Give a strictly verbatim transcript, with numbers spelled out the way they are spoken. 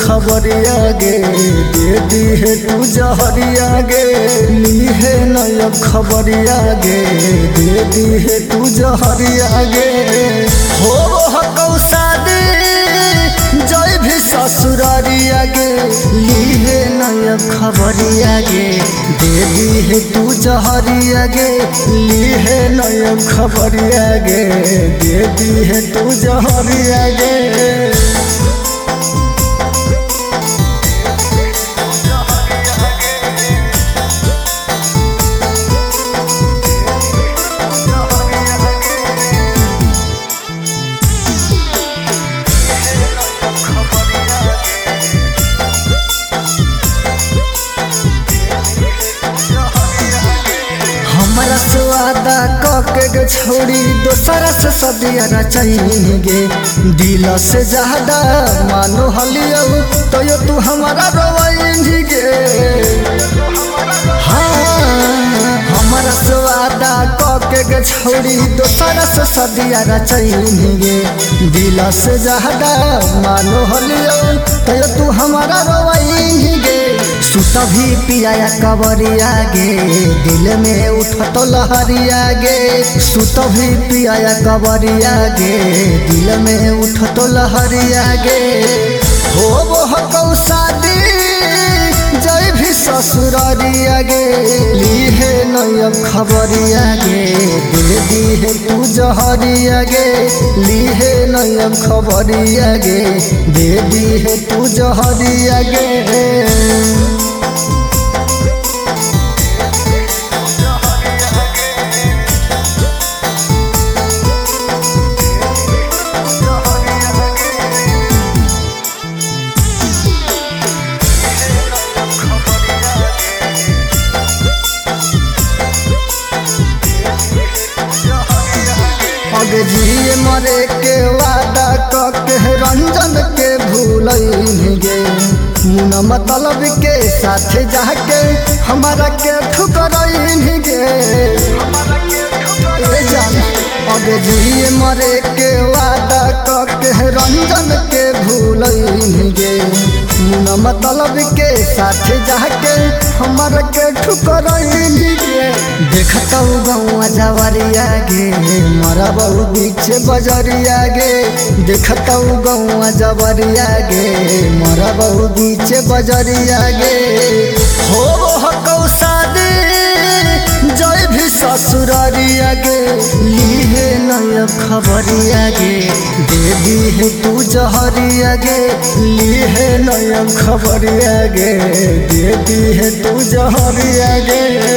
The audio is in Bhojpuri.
खबरिया गे दे दी है तू जहरिया गे ली है नया खबरिया गे दे दी है तू जहरिया गे हो हकौ शादी जय भी ससुरारिया गे ली है नया खबरिया गे दे दी है तू जहरिया गे ली है नया खबरिया गे दे दी है तू जहरिया गे। हमारा स्वादा कके गे छोड़ी दोसरा से सदिया रचाइगे दिल से ज्यादा मानो हलियो तो यो तू हमारा रोवाइगे। हाँ हमारा स्वादा कके गे छोड़ी दोसरा से सदिया रचाइगे दिल से ज्यादा मानो हलियो तो यो तू हमारा रोवाइगे। सुत भी पिया कबरिया गे दिल में उठ तो लहरिया गे सुत भी पिया कबरिया गे दिल में उठ तो लहरिया गे हो वो हकौ शादी जय भी ससुरारिया गे ली है नया खबरिया गे दे दी है तू जहरिया गे ली है नया खबरिया गे दे दी है तू जहरिया गे। अगे जिए मरे के वादा कके रंजन के भूलगे मुना मतलब के साथ जाके हमारा के ठुकरगे। अगे जिए मरे के वादा कके रंजन के भूलगे मुना मतलब के साथ जाके हमारा के ठुकरगे। देखता गौआ जवरिया गे मरा बहु बीच बजरिया गे देखता गौआ जवरिया गे मरा बहु बीच बजरिया गे हो हकौ शादी जय भी ससुरारिया गे ली है नया खबरिया गे दे दी है तू जहरिया गे ली है नया खबरिया गे दे दी है तू जहरिया गे।